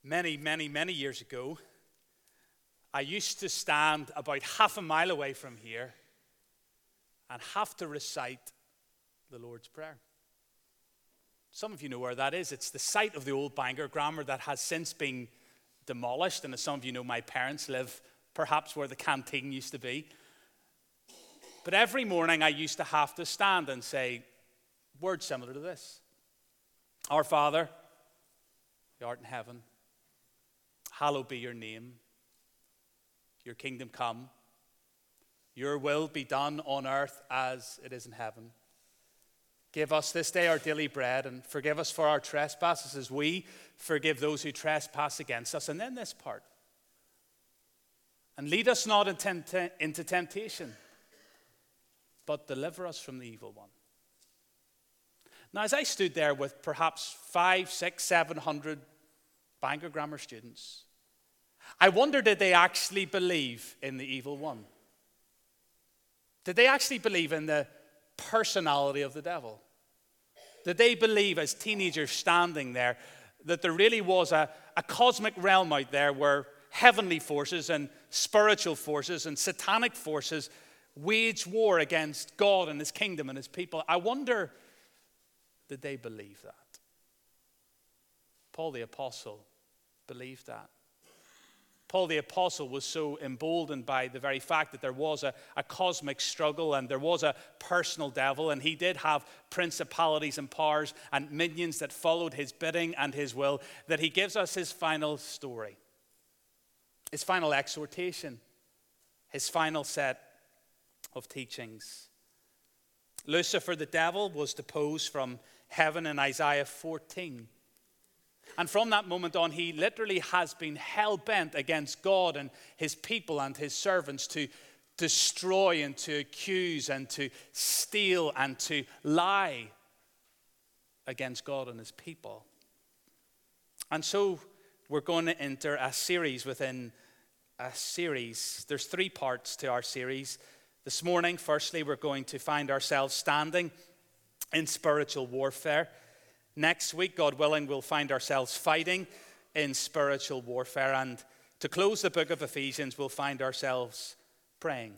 Many years ago, I used to stand about half a mile away from here and have to recite the Lord's Prayer. Some of you know where that is. It's the site of the old Bangor Grammar that has since been demolished. And as some of you know, my parents live perhaps where the canteen used to be. But every morning I used to have to stand and say words similar to this. Our Father, who art in heaven, hallowed be your name. Your kingdom come. Your will be done on earth as it is in heaven. Give us this day our daily bread, and forgive us for our trespasses as we forgive those who trespass against us. And then this part. And lead us not into temptation, but deliver us from the evil one. Now, as I stood there with perhaps 500, 600, 700 Bangor Grammar students, I wonder, did they actually believe in the evil one? Did they actually believe in the personality of the devil? Did they believe, as teenagers standing there, that there really was a cosmic realm out there where heavenly forces and spiritual forces and satanic forces wage war against God and his kingdom and his people? I wonder, did they believe that? Paul the Apostle believed that. Paul the Apostle was so emboldened by the very fact that there was a cosmic struggle and there was a personal devil, and he did have principalities and powers and minions that followed his bidding and his will, that he gives us his final story, his final exhortation, his final set of teachings. Lucifer, the devil, was deposed from heaven in Isaiah 14. And from that moment on, he literally has been hell-bent against God and his people and his servants to destroy and to accuse and to steal and to lie against God and his people. And so we're going to enter a series within a series. There's 3 parts to our series. This morning, firstly, we're going to find ourselves standing in spiritual warfare. Next week, God willing, we'll find ourselves fighting in spiritual warfare. And to close the book of Ephesians, we'll find ourselves praying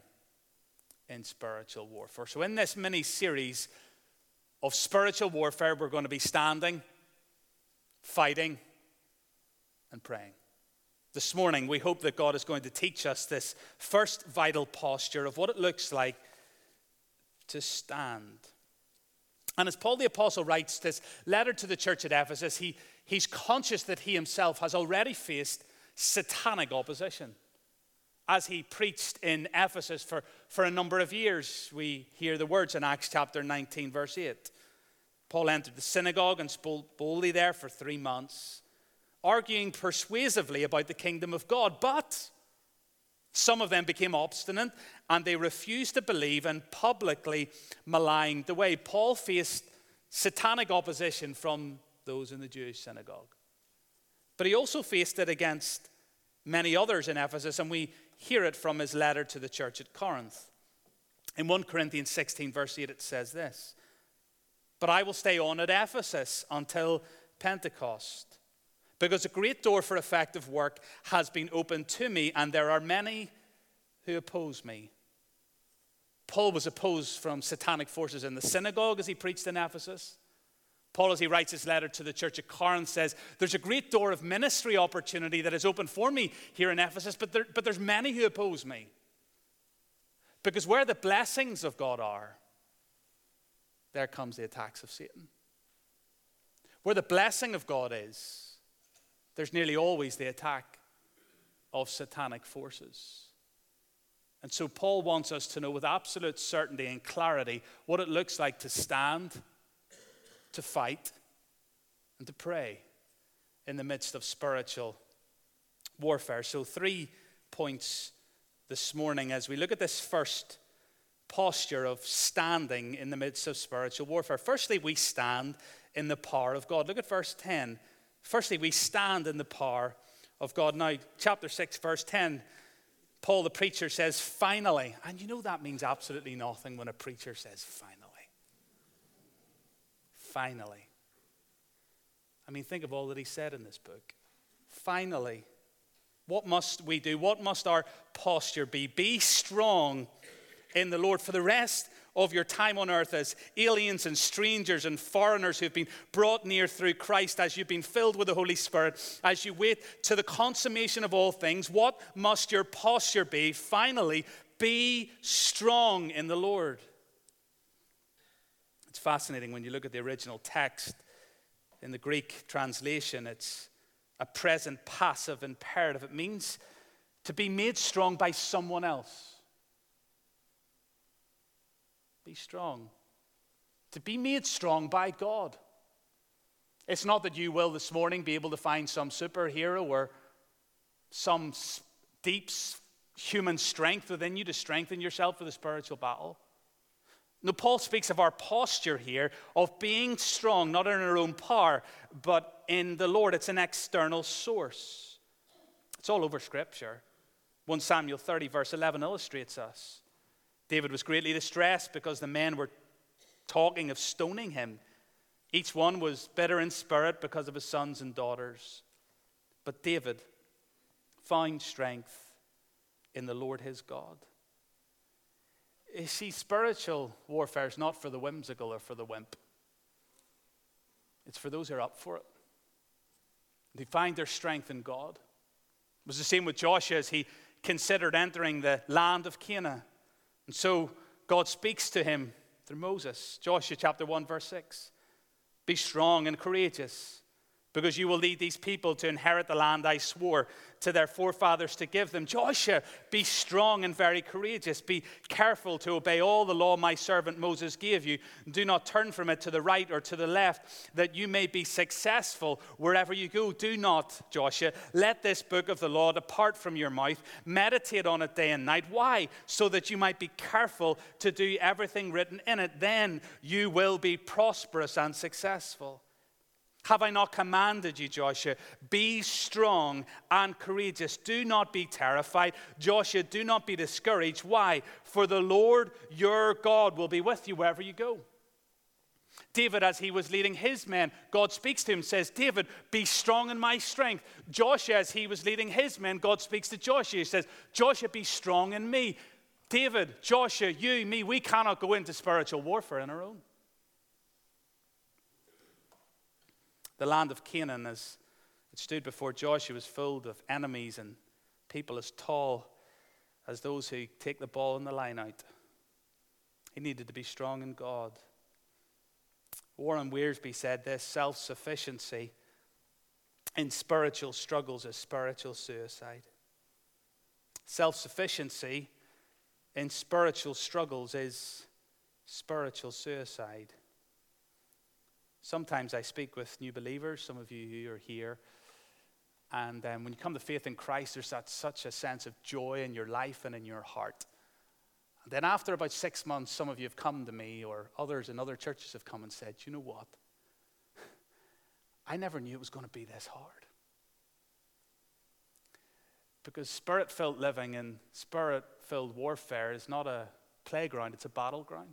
in spiritual warfare. So in this mini-series of spiritual warfare, we're going to be standing, fighting, and praying. This morning, we hope that God is going to teach us this first vital posture of what it looks like to stand. And as Paul the Apostle writes this letter to the church at Ephesus, he's conscious that he himself has already faced satanic opposition. As he preached in Ephesus for a number of years, we hear the words in Acts chapter 19, verse 8. Paul entered the synagogue and spoke boldly there for 3 months, arguing persuasively about the kingdom of God. But some of them became obstinate, and they refused to believe and publicly maligned the way. Paul faced satanic opposition from those in the Jewish synagogue. But he also faced it against many others in Ephesus, and we hear it from his letter to the church at Corinth. In 1 Corinthians 16, verse 8, it says this: "But I will stay on at Ephesus until Pentecost, because a great door for effective work has been opened to me, and there are many who oppose me." Paul was opposed from satanic forces in the synagogue as he preached in Ephesus. Paul, as he writes his letter to the church at Corinth, says, there's a great door of ministry opportunity that is open for me here in Ephesus, but there's many who oppose me. Because where the blessings of God are, there comes the attacks of Satan. Where the blessing of God is, there's nearly always the attack of satanic forces. And so Paul wants us to know with absolute certainty and clarity what it looks like to stand, to fight, and to pray in the midst of spiritual warfare. So 3 points this morning as we look at this first posture of standing in the midst of spiritual warfare. Firstly, we stand in the power of God. Look at verse 10. Firstly, we stand in the power of God. Now, chapter 6, verse 10, Paul the preacher says, finally. And you know that means absolutely nothing when a preacher says finally. Finally. I mean, think of all that he said in this book. finally. What must we do? What must our posture be? Be strong in the Lord. For the rest of your time on earth as aliens and strangers and foreigners who've been brought near through Christ, as you've been filled with the Holy Spirit, as you wait to the consummation of all things, what must your posture be? Finally, be strong in the Lord. It's fascinating when you look at the original text. In the Greek translation, it's a present passive imperative. It means to be made strong by someone else. Be strong. To be made strong by God. It's not that you will this morning be able to find some superhero or some deep human strength within you to strengthen yourself for the spiritual battle. No, Paul speaks of our posture here of being strong, not in our own power, but in the Lord. It's an external source. It's all over Scripture. 1 Samuel 30 verse 11 illustrates us. David was greatly distressed because the men were talking of stoning him. Each one was bitter in spirit because of his sons and daughters. But David found strength in the Lord his God. You see, spiritual warfare is not for the whimsical or for the wimp. It's for those who are up for it. They find their strength in God. It was the same with Joshua as he considered entering the land of Canaan. And so God speaks to him through Moses. Joshua chapter 1 verse 6. Be strong and courageous, because you will lead these people to inherit the land I swore to their forefathers to give them. Joshua, be strong and very courageous. Be careful to obey all the law my servant Moses gave you. Do not turn from it to the right or to the left, that you may be successful wherever you go. Do not, Joshua, let this book of the law depart from your mouth. Meditate on it day and night. Why? So that you might be careful to do everything written in it. Then you will be prosperous and successful. Have I not commanded you, Joshua? Be strong and courageous. Do not be terrified. Joshua, do not be discouraged. Why? For the Lord your God will be with you wherever you go. David, as he was leading his men, God speaks to him, says, David, be strong in my strength. Joshua, as he was leading his men, God speaks to Joshua. He says, Joshua, be strong in me. David, Joshua, you, me, we cannot go into spiritual warfare on our own. The land of Canaan, as it stood before Joshua, was filled with enemies and people as tall as those who take the ball and the line out. He needed to be strong in God. Warren Wiersbe said this: self-sufficiency in spiritual struggles is spiritual suicide. Self-sufficiency in spiritual struggles is spiritual suicide. Sometimes I speak with new believers, some of you who are here, and when you come to faith in Christ, there's such a sense of joy in your life and in your heart. And then after about 6 months, some of you have come to me, or others in other churches have come and said, you know what? I never knew it was going to be this hard. Because spirit-filled living and spirit-filled warfare is not a playground, it's a battleground.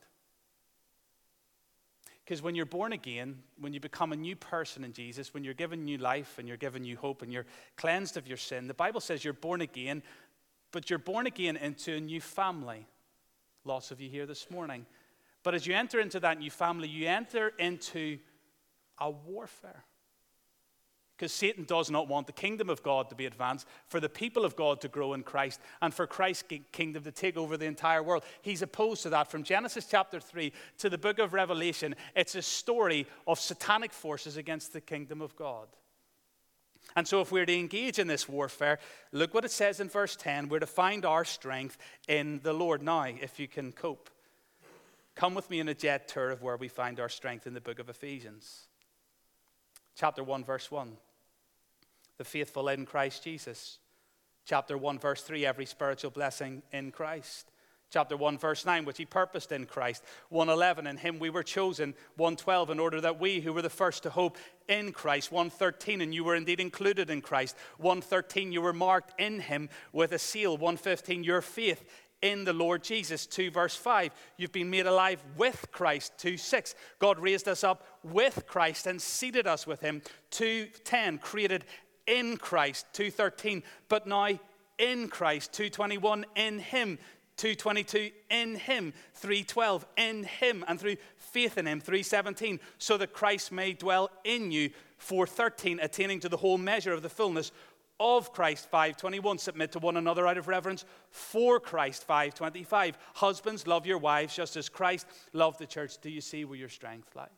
Because when you're born again, when you become a new person in Jesus, when you're given new life and you're given new hope and you're cleansed of your sin, the Bible says you're born again, but you're born again into a new family. Lots of you here this morning. But as you enter into that new family, you enter into a warfare. Because Satan does not want the kingdom of God to be advanced, for the people of God to grow in Christ, and for Christ's kingdom to take over the entire world. He's opposed to that. From Genesis chapter 3 to the book of Revelation, it's a story of satanic forces against the kingdom of God. And so if we're to engage in this warfare, look what it says in verse 10. We're to find our strength in the Lord. Now, if you can cope, come with me in a jet tour of where we find our strength in the book of Ephesians. Chapter 1, verse 1. The faithful in Christ Jesus. Chapter 1, verse 3. Every spiritual blessing in Christ. Chapter 1, verse 9, which he purposed in Christ. 1:11, in him we were chosen. 1:12, in order that we who were the first to hope in Christ. 1:13, and you were indeed included in Christ. 1:13, you were marked in him with a seal. 1:15, your faith in the Lord Jesus. 2 verse 5, you've been made alive with Christ. 2:6, God raised us up with Christ and seated us with him. 2:10, created in Christ, 2:13. But now in Christ, 2:21, in him, 2:22, in him, 3:12, in him, and through faith in him, 3:17, so that Christ may dwell in you, 4:13, attaining to the whole measure of the fullness of Christ, 5:21, submit to one another out of reverence for Christ, 5:25, husbands, love your wives just as Christ loved the church. Do you see where your strength lies?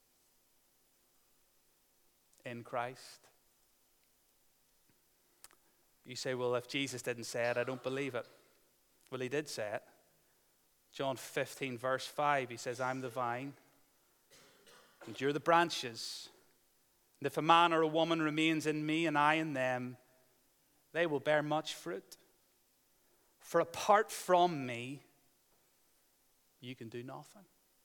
In Christ. You say, well, if Jesus didn't say it, I don't believe it. Well, he did say it. John 15, verse 5, he says, I'm the vine, and you're the branches. And if a man or a woman remains in me and I in them, they will bear much fruit. For apart from me, you can do nothing.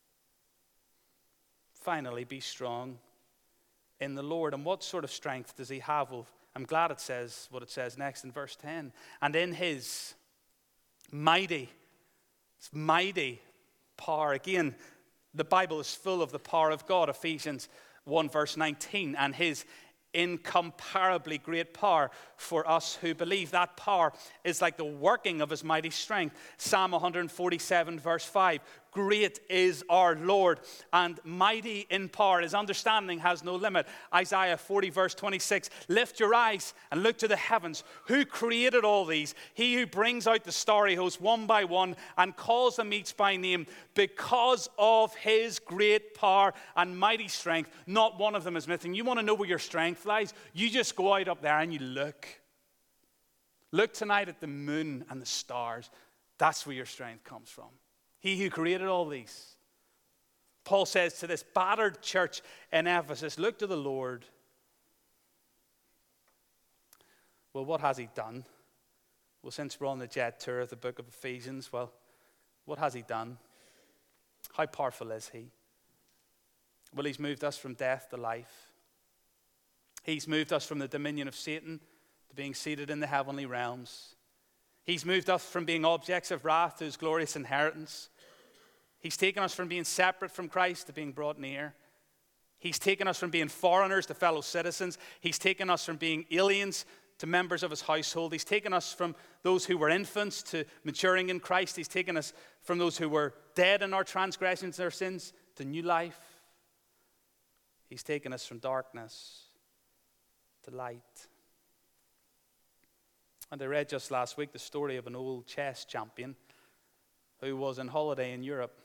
Finally, be strong in the Lord. And what sort of strength does he have? Well, I'm glad it says what it says next in verse 10. And in his mighty power. Again, the Bible is full of the power of God. Ephesians 1 verse 19. And his incomparably great power for us who believe. That power is like the working of his mighty strength. Psalm 147 verse 5. Great is our Lord and mighty in power. His understanding has no limit. Isaiah 40 verse 26. Lift your eyes and look to the heavens. Who created all these? He who brings out the starry host one by one and calls them each by name. Because of his great power and mighty strength, not one of them is missing. You want to know where your strength lies? You just go out up there and you look. Look tonight at the moon and the stars. That's where your strength comes from. He who created all these. Paul says to this battered church in Ephesus, look to the Lord. Well, what has he done? Well, since we're on the jet tour of the book of Ephesians, well, what has he done? How powerful is he? Well, he's moved us from death to life. He's moved us from the dominion of Satan to being seated in the heavenly realms. He's moved us from being objects of wrath to his glorious inheritance. He's taken us from being separate from Christ to being brought near. He's taken us from being foreigners to fellow citizens. He's taken us from being aliens to members of his household. He's taken us from those who were infants to maturing in Christ. He's taken us from those who were dead in our transgressions and our sins to new life. He's taken us from darkness to light. And I read just last week the story of an old chess champion who was on holiday in Europe.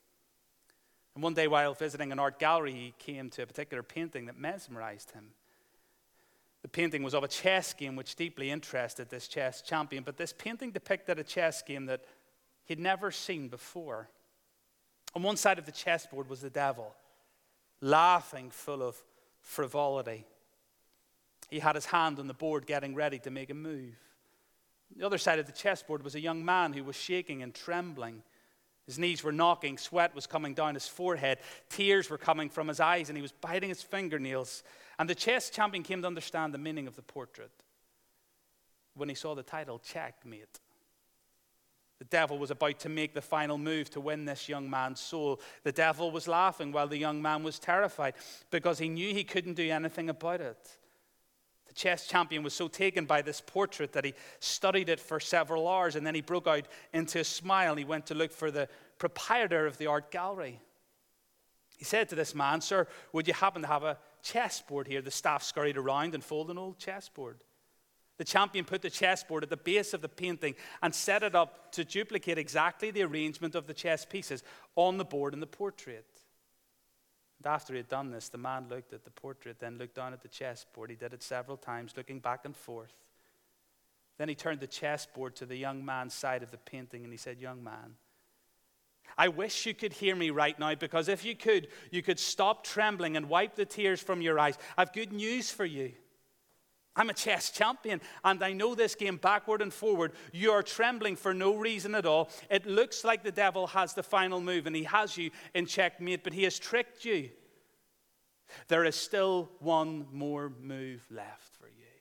And one day while visiting an art gallery, he came to a particular painting that mesmerized him. The painting was of a chess game which deeply interested this chess champion, but this painting depicted a chess game that he'd never seen before. On one side of the chessboard was the devil, laughing, full of frivolity. He had his hand on the board getting ready to make a move. On the other side of the chessboard was a young man who was shaking and trembling. His knees were knocking, sweat was coming down his forehead, tears were coming from his eyes, and he was biting his fingernails. And the chess champion came to understand the meaning of the portrait when he saw the title, Checkmate. The devil was about to make the final move to win this young man's soul. The devil was laughing while the young man was terrified because he knew he couldn't do anything about it. The chess champion was so taken by this portrait that he studied it for several hours, and then he broke out into a smile. He went to look for the proprietor of the art gallery. He said to this man, "Sir, would you happen to have a chessboard here?" The staff scurried around and folded an old chessboard. The champion put the chessboard at the base of the painting and set it up to duplicate exactly the arrangement of the chess pieces on the board in the portrait. And after he had done this, the man looked at the portrait, then looked down at the chessboard. He did it several times, looking back and forth. Then he turned the chessboard to the young man's side of the painting and he said, "Young man, I wish you could hear me right now, because if you could stop trembling and wipe the tears from your eyes. I've good news for you. I'm a chess champion, and I know this game backward and forward. You are trembling for no reason at all. It looks like the devil has the final move, and he has you in checkmate, but he has tricked you. There is still one more move left for you."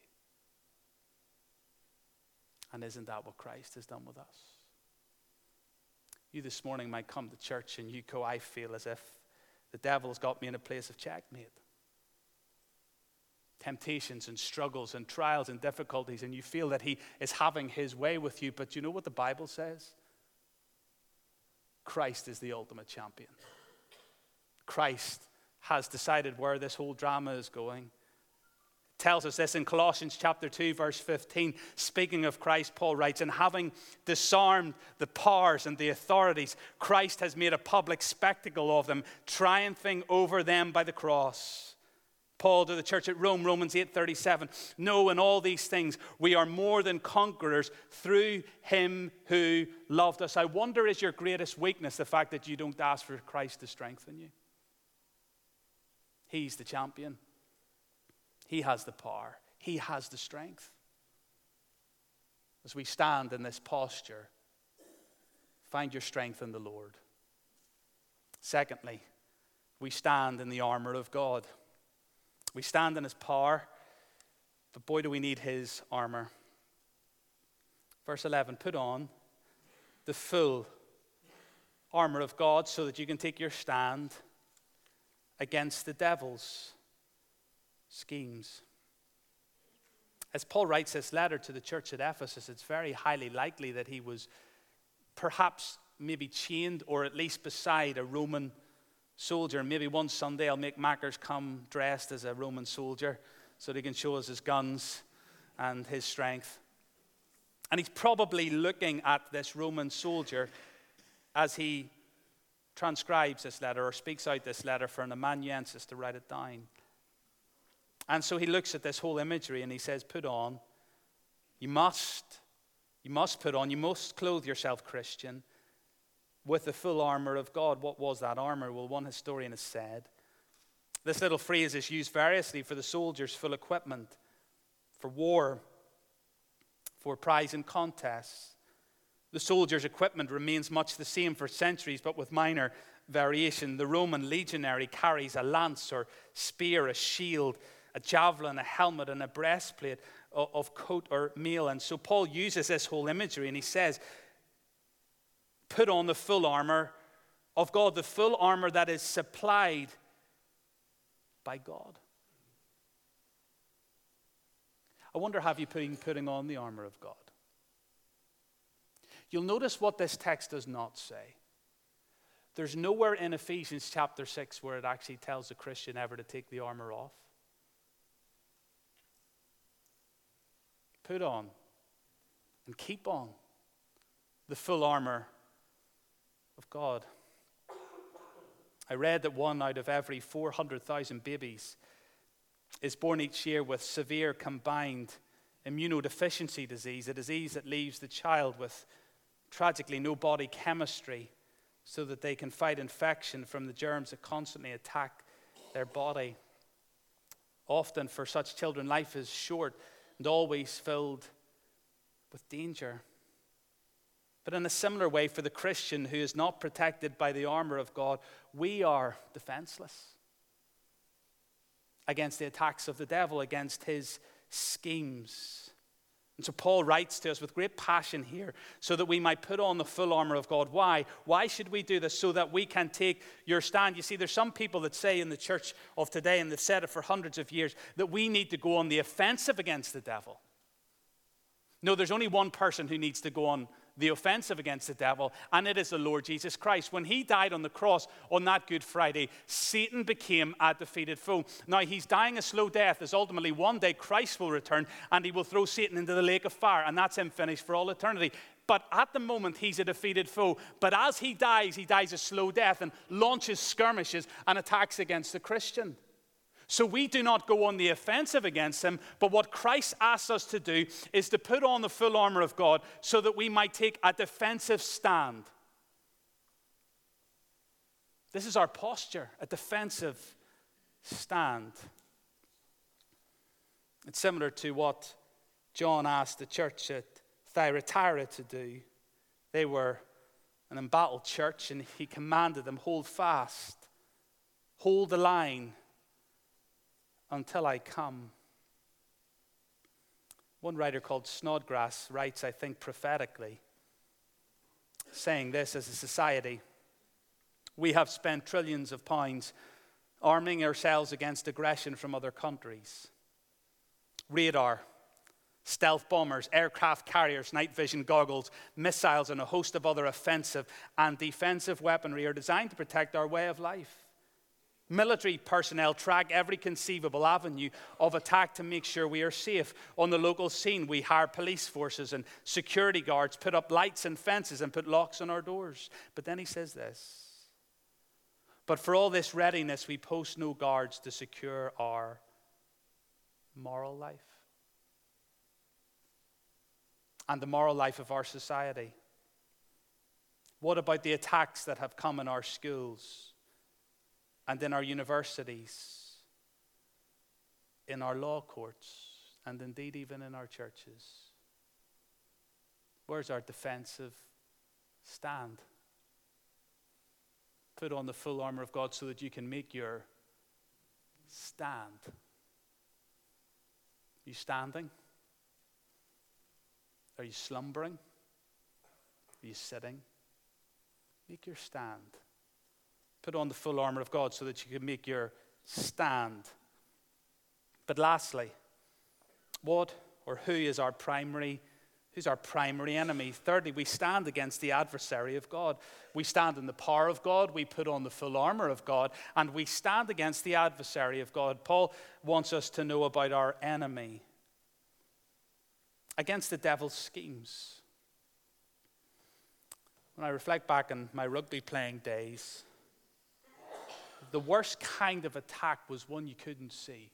And isn't that what Christ has done with us? You this morning might come to church and you go, "I feel as if the devil's got me in a place of checkmate. temptations and struggles and trials and difficulties, and you feel that he is having his way with you. But you know what the Bible says? Christ is the ultimate champion. Christ has decided where this whole drama is going. It tells us this in Colossians chapter 2, verse 15. Speaking of Christ, Paul writes, and having disarmed the powers and the authorities, Christ has made a public spectacle of them, triumphing over them by the cross. Paul to the church at Rome, Romans 8:37. No, in all these things, we are more than conquerors through him who loved us. I wonder, is your greatest weakness the fact that you don't ask for Christ to strengthen you? He's the champion. He has the power. He has the strength. As we stand in this posture, find your strength in the Lord. Secondly, we stand in the armor of God. We stand in his power, but boy, do we need his armor. Verse 11, put on the full armor of God so that you can take your stand against the devil's schemes. As Paul writes this letter to the church at Ephesus, it's very highly likely that he was perhaps maybe chained or at least beside a Roman soldier. Maybe one Sunday I'll make Mackers come dressed as a Roman soldier so that he can show us his guns and his strength. And he's probably looking at this Roman soldier as he transcribes this letter or speaks out this letter for an amanuensis to write it down. And so he looks at this whole imagery and he says, put on. You must put on, you must clothe yourself, Christian, with the full armor of God. What was that armor? Well, one historian has said, this little phrase is used variously for the soldiers' full equipment, for war, for prize and contests. The soldiers' equipment remains much the same for centuries, but with minor variation. The Roman legionary carries a lance or spear, a shield, a javelin, a helmet, and a breastplate of coat or mail. And so Paul uses this whole imagery, and he says, put on the full armor of God, the full armor that is supplied by God. I wonder, have you been putting on the armor of God? You'll notice what this text does not say. There's nowhere in Ephesians chapter 6 where it actually tells a Christian ever to take the armor off. Put on and keep on the full armor of God. I read that 1 out of every 400,000 babies is born each year with severe combined immunodeficiency disease, a disease that leaves the child with tragically no body chemistry so that they can fight infection from the germs that constantly attack their body. Often for such children, life is short and always filled with danger. But in a similar way, for the Christian who is not protected by the armor of God, we are defenseless against the attacks of the devil, against his schemes. And so Paul writes to us with great passion here so that we might put on the full armor of God. Why? Why should we do this? So that we can take your stand. You see, there's some people that say in the church of today, and they've said it for hundreds of years, that we need to go on the offensive against the devil. No, there's only one person who needs to go on the offensive against the devil, and it is the Lord Jesus Christ. When he died on the cross on that Good Friday, Satan became a defeated foe. Now, he's dying a slow death, as ultimately one day Christ will return, and he will throw Satan into the lake of fire, and that's him finished for all eternity. But at the moment, he's a defeated foe. But as he dies a slow death and launches skirmishes and attacks against the Christian. So we do not go on the offensive against him, but what Christ asks us to do is to put on the full armor of God so that we might take a defensive stand. This is our posture, a defensive stand. It's similar to what John asked the church at Thyatira to do. They were an embattled church, and he commanded them, hold fast, hold the line until I come. One writer called Snodgrass writes, I think prophetically, saying this: as a society, we have spent trillions of pounds arming ourselves against aggression from other countries. radar, stealth bombers, aircraft carriers, night vision goggles, missiles, and a host of other offensive and defensive weaponry are designed to protect our way of life. Military personnel track every conceivable avenue of attack to make sure we are safe. On the local scene, we hire police forces and security guards, put up lights and fences, and put locks on our doors. But then he says this: but for all this readiness, we post no guards to secure our moral life and the moral life of our society. What about the attacks that have come in our schools and in our universities, in our law courts, and indeed even in our churches? Where's our defensive stand? Put on the full armor of God so that you can make your stand. Are you standing? Are you slumbering? Are you sitting? Make your stand. Put on the full armor of God so that you can make your stand. But lastly, what or who's our primary enemy? Thirdly, we stand against the adversary of God. We stand in the power of God, we put on the full armor of God, and we stand against the adversary of God. Paul wants us to know about our enemy. Against the devil's schemes. When I reflect back on my rugby playing days, the worst kind of attack was one you couldn't see.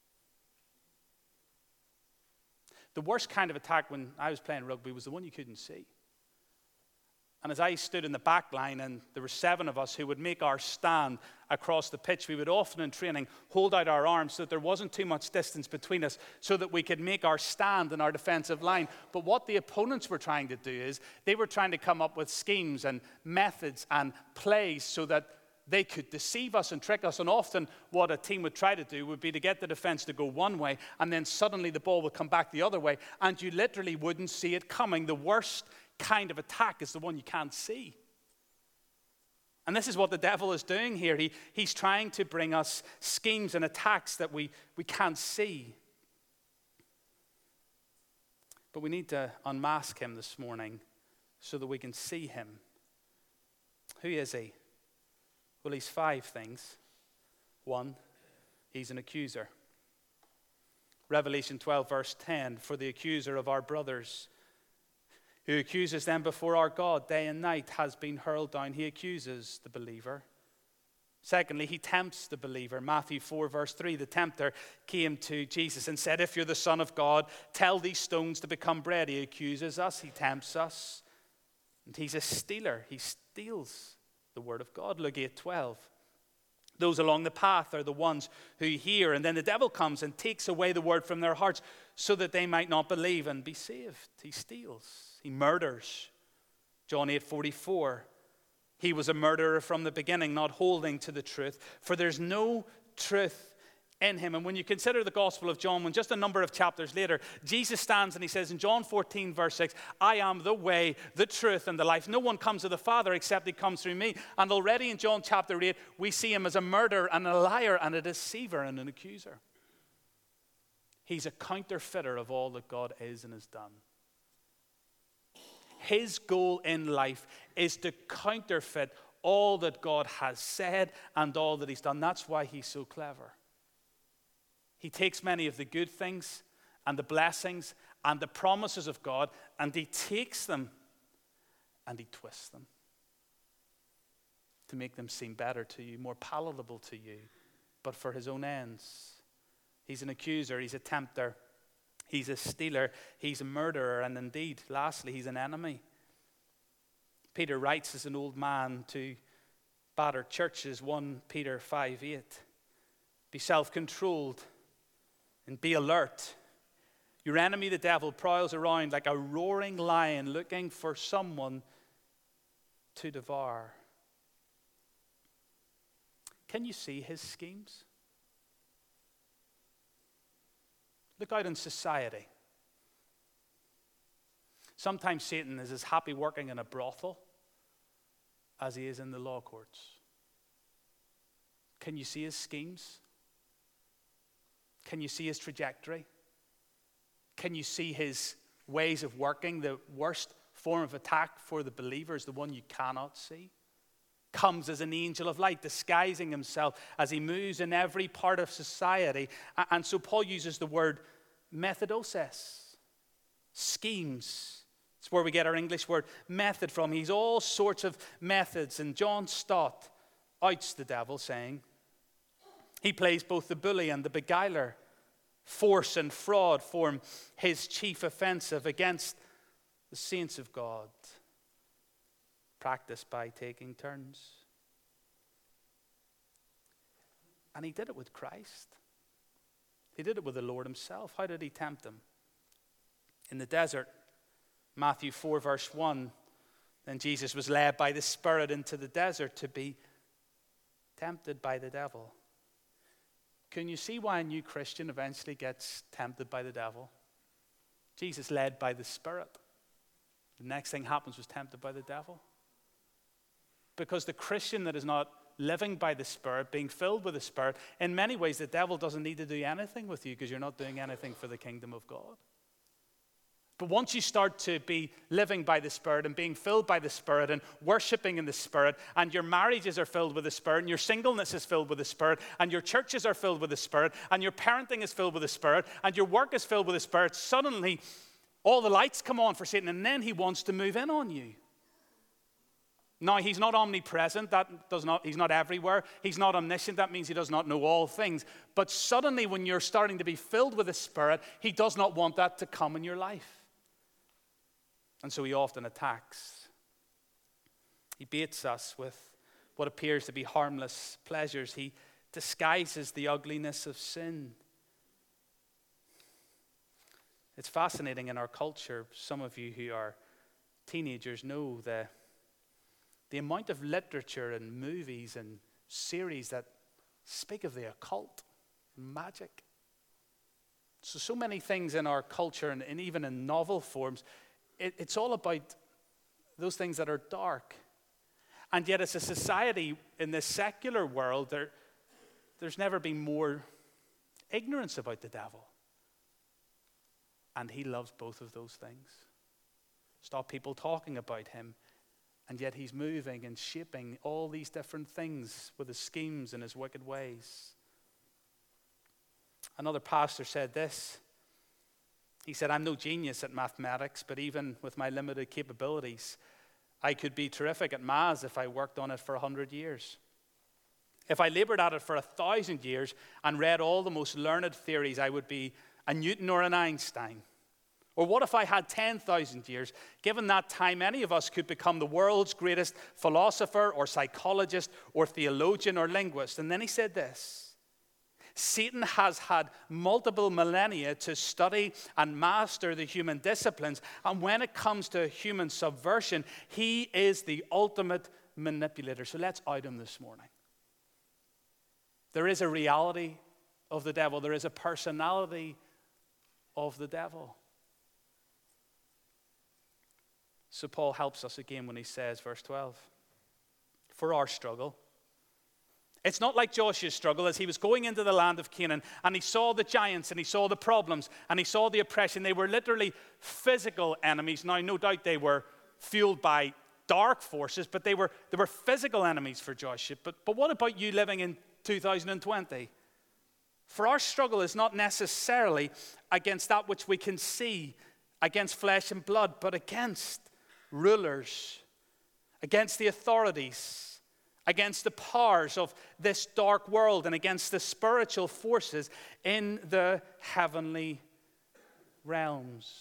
The worst kind of attack when I was playing rugby was the one you couldn't see. And as I stood in the back line, and there were 7 of us who would make our stand across the pitch, we would often in training hold out our arms so that there wasn't too much distance between us so that we could make our stand in our defensive line. But what the opponents were trying to do is they were trying to come up with schemes and methods and plays so that they could deceive us and trick us. And often what a team would try to do would be to get the defense to go one way, and then suddenly the ball would come back the other way, and you literally wouldn't see it coming. The worst kind of attack is the one you can't see. And this is what the devil is doing here. He's trying to bring us schemes and attacks that we can't see. But we need to unmask him this morning so that we can see him. Who is he? Well, he's 5 things. 1, he's an accuser. Revelation 12, verse 10, for the accuser of our brothers, who accuses them before our God day and night, has been hurled down. He accuses the believer. Secondly, he tempts the believer. Matthew 4, verse 3, the tempter came to Jesus and said, if you're the Son of God, tell these stones to become bread. He accuses us, he tempts us. And he's a stealer. He steals the word of God. Luke 8:12. Those along the path are the ones who hear, and then the devil comes and takes away the word from their hearts so that they might not believe and be saved. He steals. He murders. John 8:44. He was a murderer from the beginning, not holding to the truth, for there's no truth in him. And when you consider the Gospel of John, when just a number of chapters later, Jesus stands and he says in John 14, verse 6, I am the way, the truth, and the life. No one comes to the Father except he comes through me. And already in John chapter 8, we see him as a murderer and a liar and a deceiver and an accuser. He's a counterfeiter of all that God is and has done. His goal in life is to counterfeit all that God has said and all that he's done. That's why he's so clever. He takes many of the good things and the blessings and the promises of God, and he takes them and he twists them to make them seem better to you, more palatable to you, but for his own ends. He's an accuser, he's a tempter, he's a stealer, he's a murderer, and indeed, lastly, he's an enemy. Peter writes as an old man to battered churches, 1 Peter 5:8. Be self-controlled and be alert. Your enemy, the devil, prowls around like a roaring lion looking for someone to devour. Can you see his schemes? Look out in society. Sometimes Satan is as happy working in a brothel as he is in the law courts. Can you see his schemes? Can you see his trajectory? Can you see his ways of working? The worst form of attack for the believer is the one you cannot see. Comes as an angel of light, disguising himself as he moves in every part of society. And so Paul uses the word methodoses, schemes. It's where we get our English word method from. He's all sorts of methods. And John Stott outs the devil, saying he plays both the bully and the beguiler. Force and fraud form his chief offensive against the saints of God, practiced by taking turns. And he did it with Christ. He did it with the Lord himself. How did he tempt him? In the desert, Matthew 4 verse 1, then Jesus was led by the Spirit into the desert to be tempted by the devil. Can you see why a new Christian eventually gets tempted by the devil? Jesus led by the Spirit. The next thing happens was tempted by the devil. Because the Christian that is not living by the Spirit, being filled with the Spirit, in many ways the devil doesn't need to do anything with you because you're not doing anything for the kingdom of God. But once you start to be living by the Spirit and being filled by the Spirit and worshiping in the Spirit, and your marriages are filled with the Spirit, and your singleness is filled with the Spirit, and your churches are filled with the Spirit, and your parenting is filled with the Spirit, and your work is filled with the Spirit, suddenly all the lights come on for Satan, and then he wants to move in on you. Now, he's not omnipresent. He's not everywhere. He's not omniscient. That means he does not know all things. But suddenly, when you're starting to be filled with the Spirit, he does not want that to come in your life. And so he often attacks. He baits us with what appears to be harmless pleasures. He disguises the ugliness of sin. It's fascinating in our culture. Some of you who are teenagers know the amount of literature and movies and series that speak of the occult and magic. So many things in our culture and even in novel forms, it's all about those things that are dark. And yet as a society in this secular world, there's never been more ignorance about the devil. And he loves both of those things. Stop people talking about him. And yet he's moving and shaping all these different things with his schemes and his wicked ways. Another pastor said this. He said, I'm no genius at mathematics, but even with my limited capabilities, I could be terrific at maths if I worked on it for 100 years. If I labored at it for 1,000 years and read all the most learned theories, I would be a Newton or an Einstein. Or what if I had 10,000 years? Given that time, any of us could become the world's greatest philosopher or psychologist or theologian or linguist. And then he said this. Satan has had multiple millennia to study and master the human disciplines. And when it comes to human subversion, he is the ultimate manipulator. So let's out him this morning. There is a reality of the devil. There is a personality of the devil. So Paul helps us again when he says, verse 12, for our struggle. It's not like Joshua's struggle as he was going into the land of Canaan and he saw the giants and he saw the problems and he saw the oppression. They were literally physical enemies. Now, no doubt they were fueled by dark forces, but they were physical enemies for Joshua. But what about you living in 2020? For our struggle is not necessarily against that which we can see, against flesh and blood, but against rulers, against the authorities, against the powers of this dark world, and against the spiritual forces in the heavenly realms.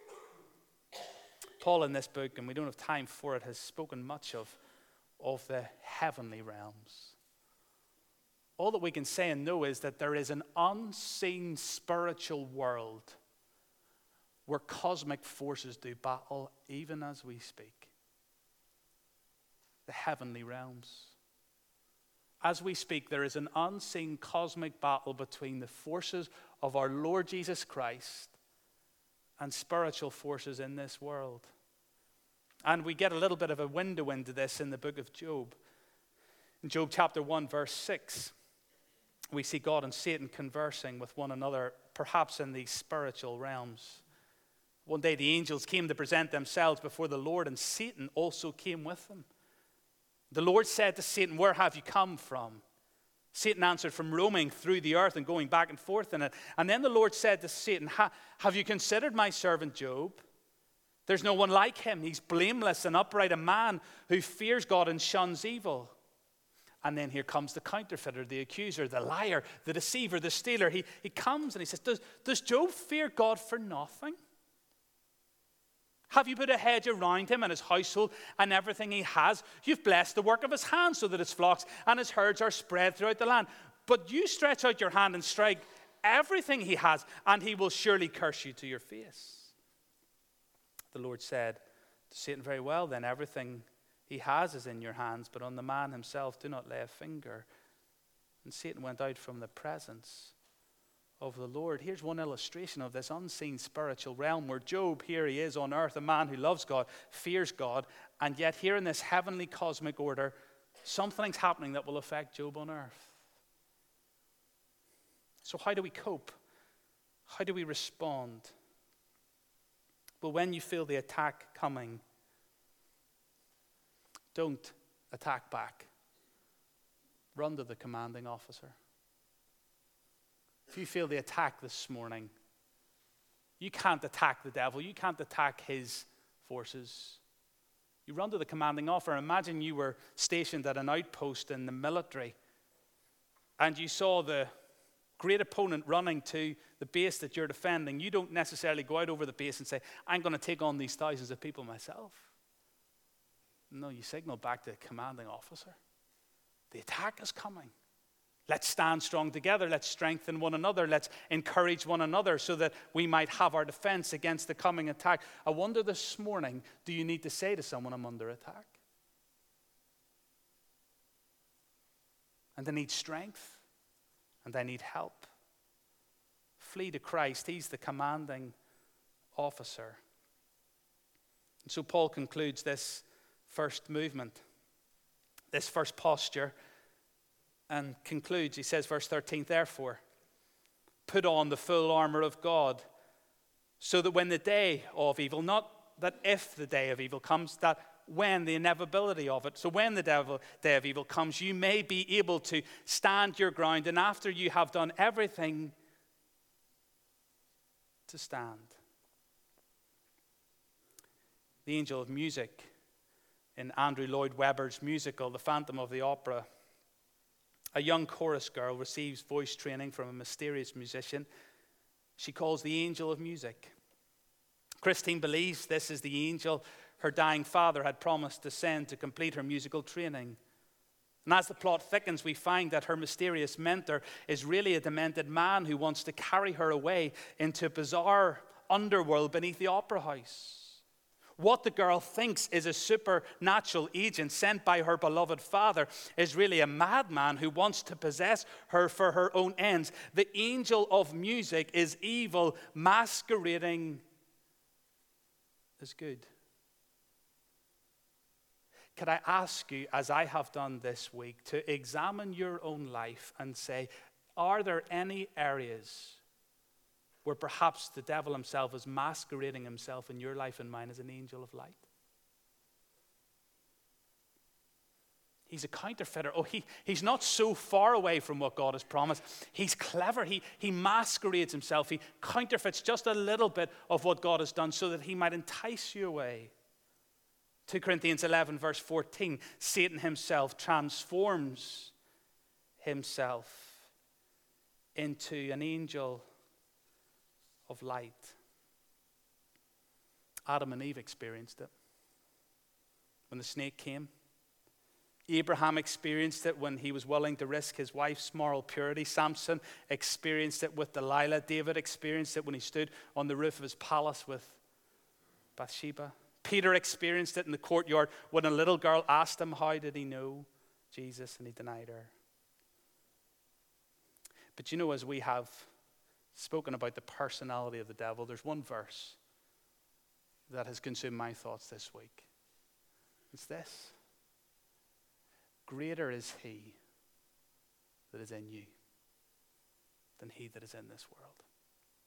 Paul in this book, and we don't have time for it, has spoken much of the heavenly realms. All that we can say and know is that there is an unseen spiritual world where cosmic forces do battle even as we speak. The heavenly realms. As we speak, there is an unseen cosmic battle between the forces of our Lord Jesus Christ and spiritual forces in this world. And we get a little bit of a window into this in the book of Job. In Job chapter 1, verse 6, we see God and Satan conversing with one another perhaps in these spiritual realms. One day the angels came to present themselves before the Lord, and Satan also came with them. The Lord said to Satan, "Where have you come from?" Satan answered, "From roaming through the earth and going back and forth in it." And then the Lord said to Satan, "Have you considered my servant Job? There's no one like him. He's blameless and upright, a man who fears God and shuns evil." And then here comes the counterfeiter, the accuser, the liar, the deceiver, the stealer. He comes and he says, does Job fear God for nothing? Have you put a hedge around him and his household and everything he has? You've blessed the work of his hands so that his flocks and his herds are spread throughout the land. But you stretch out your hand and strike everything he has, and he will surely curse you to your face. The Lord said to Satan, "Very well, then everything he has is in your hands, but on the man himself do not lay a finger." And Satan went out from the presence of the Lord. Here's one illustration of this unseen spiritual realm where Job, here he is on earth, a man who loves God, fears God, and yet here in this heavenly cosmic order, something's happening that will affect Job on earth. So how do we cope? How do we respond? Well, when you feel the attack coming, don't attack back. Run to the commanding officer. If you feel the attack this morning, you can't attack the devil. You can't attack his forces. You run to the commanding officer. Imagine you were stationed at an outpost in the military and you saw the great opponent running to the base that you're defending. You don't necessarily go out over the base and say, "I'm going to take on these thousands of people myself." No, you signal back to the commanding officer. The attack is coming. Let's stand strong together. Let's strengthen one another. Let's encourage one another so that we might have our defense against the coming attack. I wonder this morning, do you need to say to someone, "I'm under attack"? And I need strength, and I need help. Flee to Christ. He's the commanding officer. And so Paul concludes this first movement, this first posture, and concludes. He says, verse 13, "Therefore, put on the full armor of God, so that when the day of evil," not that if the day of evil comes, that when, the inevitability of it. So when the day of evil comes, you may be able to stand your ground, and after you have done everything, to stand. The angel of music in Andrew Lloyd Webber's musical, The Phantom of the Opera, a young chorus girl receives voice training from a mysterious musician she calls the angel of music. Christine believes this is the angel her dying father had promised to send to complete her musical training. And as the plot thickens, we find that her mysterious mentor is really a demented man who wants to carry her away into a bizarre underworld beneath the opera house. What the girl thinks is a supernatural agent sent by her beloved father is really a madman who wants to possess her for her own ends. The angel of music is evil masquerading as good. Could I ask you, as I have done this week, to examine your own life and say, are there any areas where perhaps the devil himself is masquerading himself in your life and mine as an angel of light? He's a counterfeiter. He's not so far away from what God has promised. He's clever. He masquerades himself. He counterfeits just a little bit of what God has done so that he might entice you away. 2 Corinthians 11, verse 14, Satan himself transforms himself into an angel of light. Adam and Eve experienced it when the snake came. Abraham experienced it when he was willing to risk his wife's moral purity. Samson experienced it with Delilah. David experienced it when he stood on the roof of his palace with Bathsheba. Peter experienced it in the courtyard when a little girl asked him, how did he know Jesus? And he denied her. But you know, as we have spoken about the personality of the devil, there's one verse that has consumed my thoughts this week. It's this: greater is he that is in you than he that is in this world.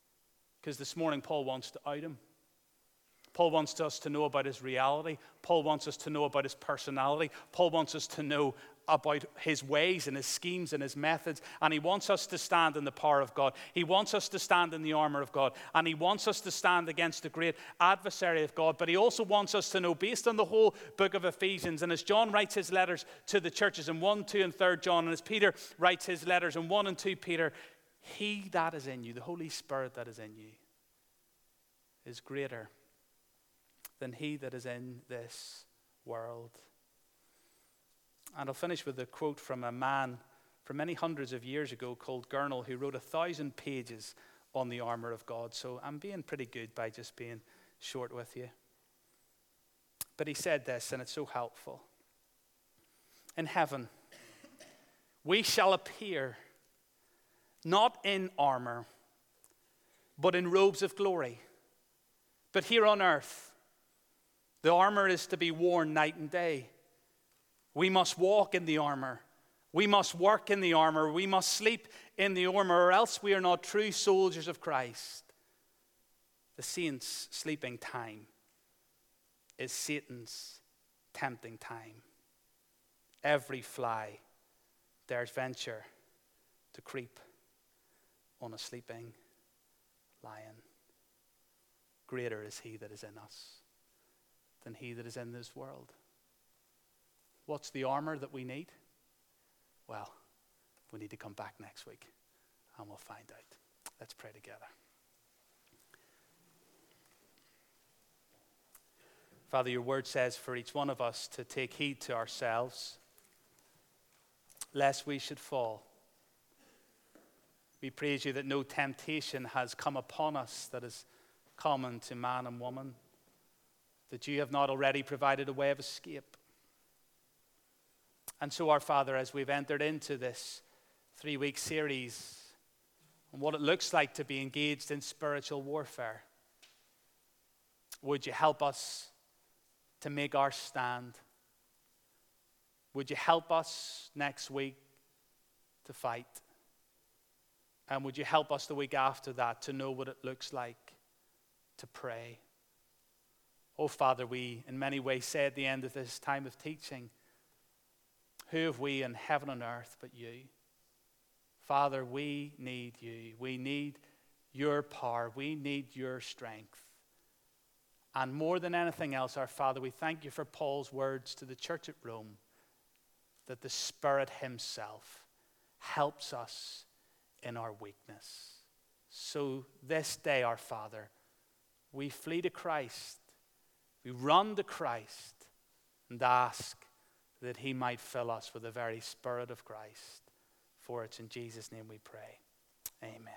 Because this morning, Paul wants to out him. Paul wants us to know about his reality. Paul wants us to know about his personality. Paul wants us to know about his ways and his schemes and his methods. And he wants us to stand in the power of God. He wants us to stand in the armor of God. And he wants us to stand against the great adversary of God. But he also wants us to know, based on the whole book of Ephesians, and as John writes his letters to the churches in 1, 2, and 3 John, and as Peter writes his letters in 1 and 2 Peter, he that is in you, the Holy Spirit that is in you, is greater than he that is in this world. And I'll finish with a quote from a man from many hundreds of years ago called Gurnall, who wrote 1,000 pages on the armor of God. So I'm being pretty good by just being short with you. But he said this, and it's so helpful. In heaven, we shall appear not in armor, but in robes of glory. But here on earth, the armor is to be worn night and day. We must walk in the armor. We must work in the armor. We must sleep in the armor, or else we are not true soldiers of Christ. The saints' sleeping time is Satan's tempting time. Every fly dares venture to creep on a sleeping lion. Greater is he that is in us than he that is in this world. What's the armor that we need? Well, we need to come back next week and we'll find out. Let's pray together. Father, your word says for each one of us to take heed to ourselves, lest we should fall. We praise you that no temptation has come upon us that is common to man and woman, that you have not already provided a way of escape. And so, our Father, as we've entered into this 3-week series on what it looks like to be engaged in spiritual warfare, would you help us to make our stand? Would you help us next week to fight? And would you help us the week after that to know what it looks like to pray? Oh, Father, we in many ways say at the end of this time of teaching, who have we in heaven and earth but you? Father, we need you. We need your power. We need your strength. And more than anything else, our Father, we thank you for Paul's words to the church at Rome, that the Spirit himself helps us in our weakness. So this day, our Father, we flee to Christ. We run to Christ and ask that he might fill us with the very Spirit of Christ. For it's in Jesus' name we pray. Amen.